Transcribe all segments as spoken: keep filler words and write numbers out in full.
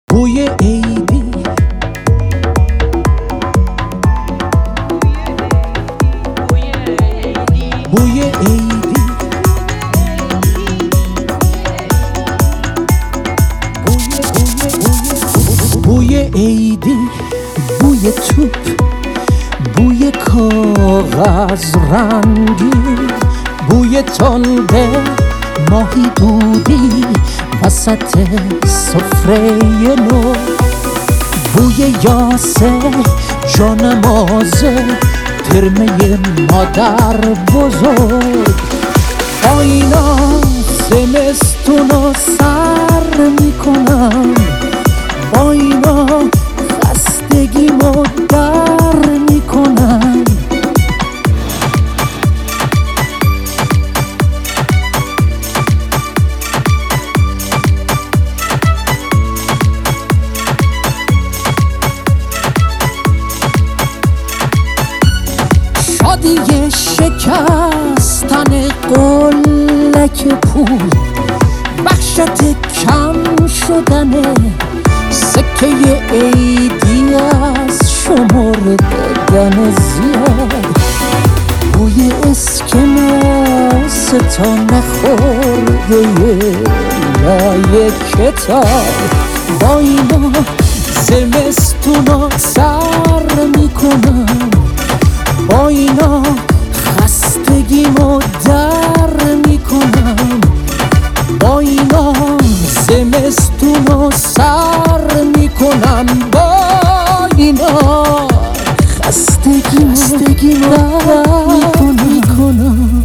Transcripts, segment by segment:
بوی عیدی، بوی عیدی، بوی عیدی، بوی توپ، بوی کاغذ رنگی، بوی تنده ماهی دودی وسط سفره نو، بوی یاسه جانمازه ترمه مادر بزرگ، آینا زمستونو سر میکنم، با اینا خستگیمو در میکنم. شادی شکستن قلک پول، وحشت کم شدن سکه عیدی از شمر دادن زیاد، بوی اسکناس تا نخورده لای کتاب، با اینا زمستونا سر میکنم، با اینا خستگیمو در میکنم، با اینا زمستونو سر میکنم، با اینا خستگیمو در میکنم.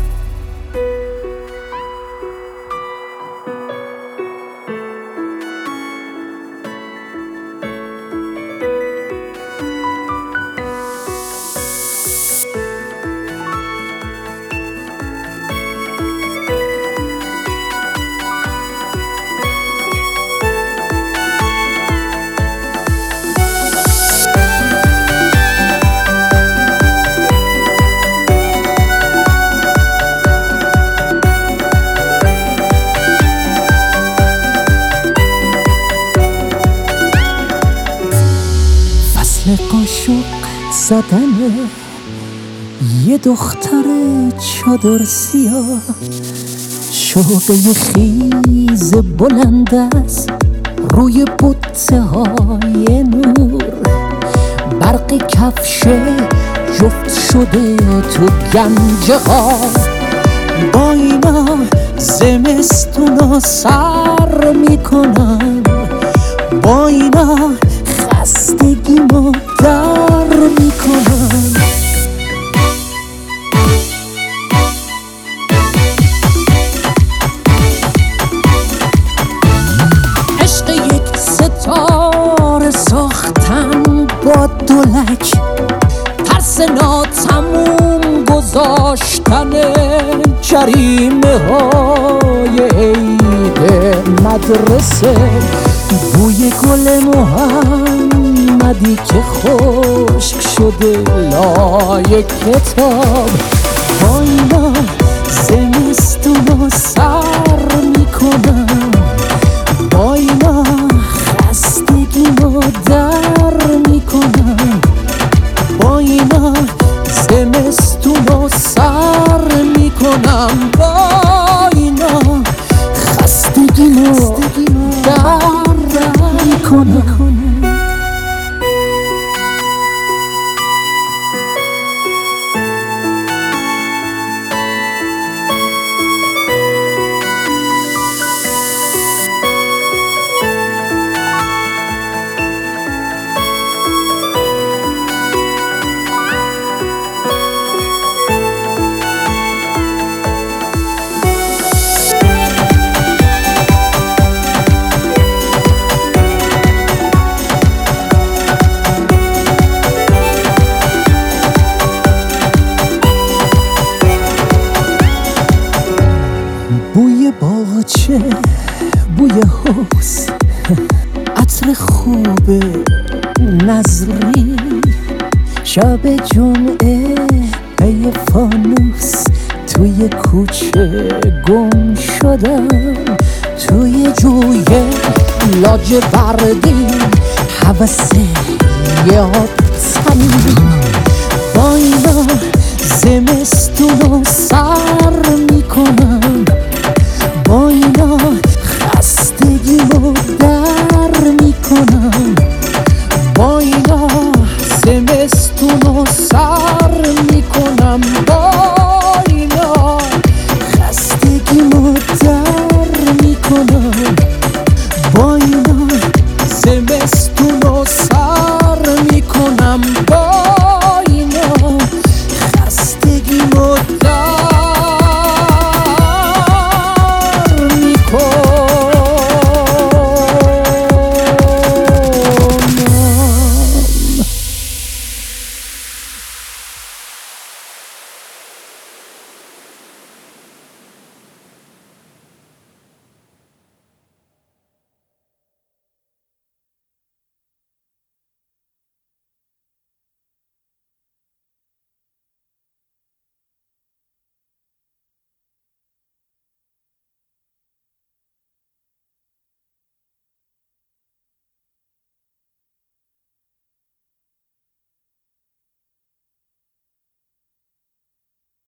قاشق زدن یه دختر چادر سیاه، شوقه خیز بلند است روی بوته های نور، برق کفش جفت شده تو گنجه ها، با اینا زمستونا سر میکنم، با اینا خستگیمو در میکنم. عشق یک ستاره ساختن با دولک، ترس ناتموم گذاشتن جریمه های عید مدرسه، بوی گل محمدی که خشک شده لای کتاب، با اینا زمستونو سر میکنم، با اینا خستگیمو در میکنم، با اینا زمستونو سر میکنم، با اینا خستگیمو در میکنم. بوی باغچه، بوی حوض، عطر خوب نظری، شب جمعه پی فانوس توی کوچه گم شدم، توی جوی لاجوردی هوس یه آب